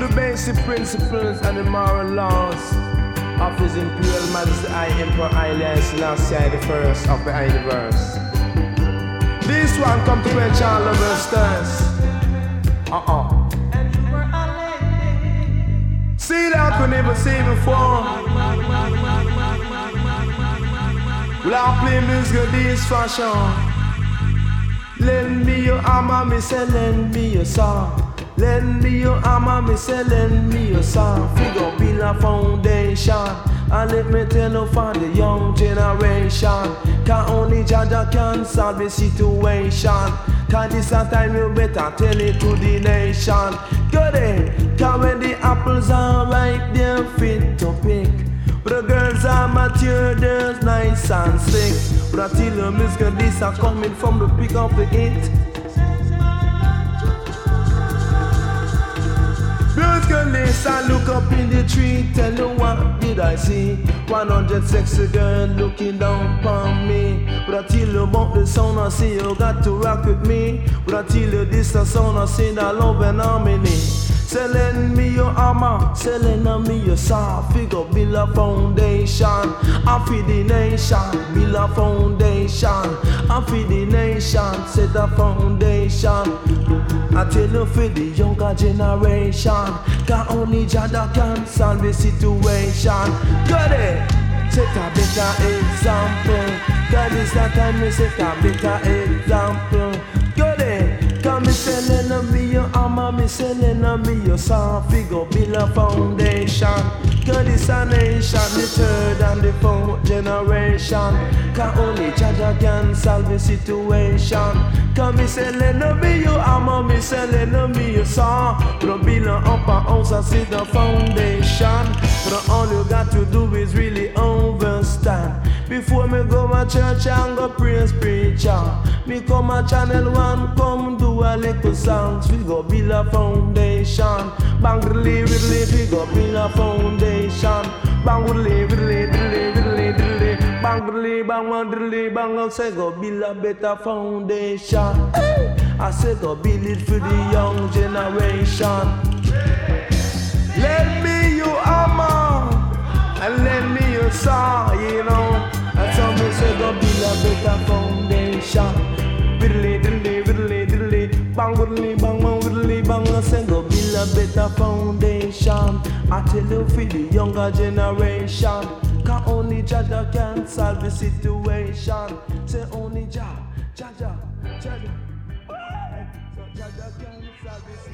the basic principles and the moral laws of His Imperial Majesty I Emperor Haile Selassie I the first of the universe. This one come to quench all of our thirst. See that we never see before. Without playing music this fashion. Lend me your armor, me say lend me your saw. Lend me your armor, me say lend me your saw. Figure build a foundation. And let me tell you for the young generation, cause only Jaja can solve the situation. Cause this a time you better tell it to the nation. Go there, cause when the apples are ripe, they're fit to pick. But the girls are mature, they're nice and slick. But I tell you, Miss this are coming from the pick of the hit. This I look up in the tree, tell you what did I see? 100 sexy girl looking down upon me. But I tell you about the sound I see, you got to rock with me. But I tell you this the sound I see, that love and harmony. Say lend me your armor, say lend me your saw. Figure build a foundation, I feed the nation. Build a foundation, I feed the nation. Set a foundation, I tell you for the younger generation, cause only Jada can solve the situation. Got it, set a better example. Cause this the time me set a better example. Got it, cause me selling me your armor, me selling me your saw. Figure build a foundation. Cause this a nation, the third and the fourth generation. Cause only Jaja can solve the situation. Cause me selling me your armor, me selling me your saw. But build up a house and see the foundation. But all you got to do is really understand. Before me go to church and go praise preacher, me come a channel one, come do a little songs. We go build a foundation. Bang diddly diddly, we go build a foundation. Bang diddly diddly diddly diddly diddly. Bang diddly bang bang diddly bang. I say go build a better foundation. Hey! I say go build it for the young generation. Lend me your armor and lend me your saw, you know. And some me say go build a better foundation. Diddly diddly diddly diddly. Bang diddly bang bang diddly bang. I say go build a better foundation. I tell you for the younger generation, cause only Jaja can solve the situation. Say only Jaja. So Jaja can solve the situation.